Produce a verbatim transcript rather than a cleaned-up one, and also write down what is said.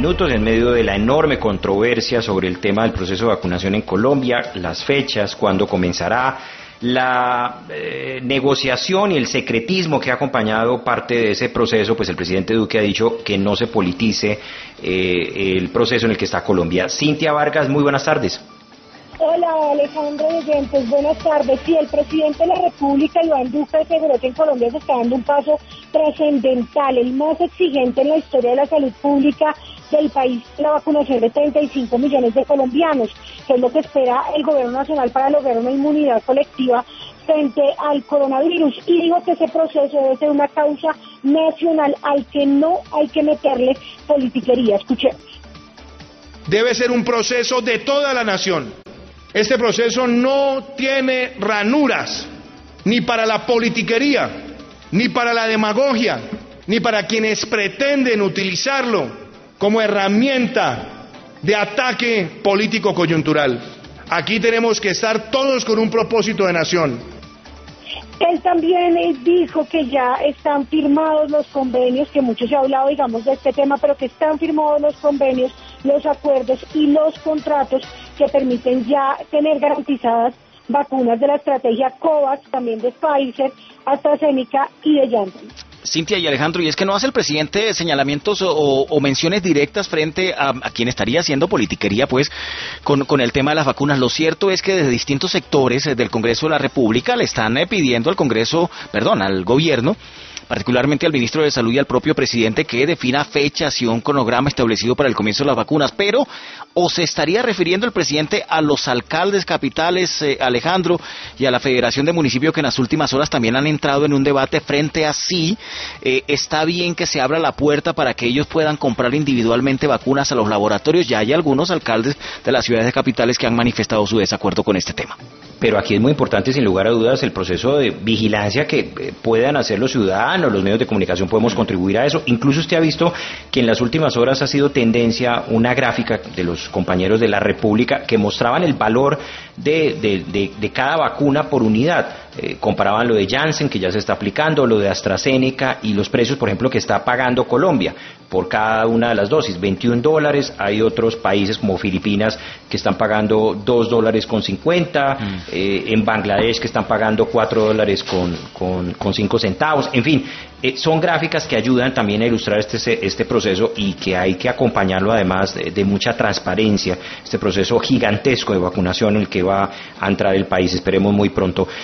minutos en medio de la enorme controversia sobre el tema del proceso de vacunación en Colombia, las fechas, cuándo comenzará, la eh, negociación y el secretismo que ha acompañado parte de ese proceso. Pues el presidente Duque ha dicho que no se politice eh, el proceso en el que está Colombia. Cintia Vargas, muy buenas tardes. Hola Alejandro y oyentes, buenas tardes. Sí, el presidente de la República, Iván Duque, aseguró que en Colombia se está dando un paso trascendental, el más exigente en la historia de la salud pública del país, la vacunación de treinta y cinco millones de colombianos, que es lo que espera el gobierno nacional para lograr una inmunidad colectiva frente al coronavirus. Y digo que ese proceso debe ser una causa nacional al que no hay que meterle politiquería. Escuchemos. Debe ser un proceso de toda la nación. Este proceso no tiene ranuras, ni para la politiquería, ni para la demagogia, ni para quienes pretenden utilizarlo como herramienta de ataque político coyuntural. Aquí tenemos que estar todos con un propósito de nación. Él también eh, dijo que ya están firmados los convenios, que mucho se ha hablado, digamos, de este tema, pero que están firmados los convenios, los acuerdos y los contratos que permiten ya tener garantizadas vacunas de la estrategia COVAX, también de Pfizer, AstraZeneca y de Janssen. Cintia y Alejandro, y es que no hace el presidente señalamientos o, o menciones directas frente a, a quien estaría haciendo politiquería, pues, con, con el tema de las vacunas. Lo cierto es que desde distintos sectores del Congreso de la República le están eh, pidiendo al Congreso, perdón, al gobierno, particularmente al ministro de Salud y al propio presidente, que defina fechas y un cronograma establecido para el comienzo de las vacunas. Pero, ¿o se estaría refiriendo el presidente a los alcaldes capitales, eh, Alejandro, y a la Federación de Municipios, que en las últimas horas también han entrado en un debate frente a si eh, está bien que se abra la puerta para que ellos puedan comprar individualmente vacunas a los laboratorios? Ya hay algunos alcaldes de las ciudades capitales que han manifestado su desacuerdo con este tema. Pero aquí es muy importante, sin lugar a dudas, el proceso de vigilancia que eh, puedan hacer los ciudadanos, los medios de comunicación podemos contribuir a eso. Incluso usted ha visto que en las últimas horas ha sido tendencia una gráfica de los compañeros de la República que mostraban el valor de, de, de, de cada vacuna por unidad. Eh, comparaban lo de Janssen, que ya se está aplicando, lo de AstraZeneca y los precios, por ejemplo, que está pagando Colombia por cada una de las dosis, veintiún dólares. Hay otros países como Filipinas que están pagando dos dólares con cincuenta, mm. eh, en Bangladesh que están pagando cuatro dólares con, con, con cinco centavos. En fin, eh, son gráficas que ayudan también a ilustrar este, este proceso, y que hay que acompañarlo además de, de mucha transparencia, este proceso gigantesco de vacunación en el que va a entrar el país. Esperemos muy pronto.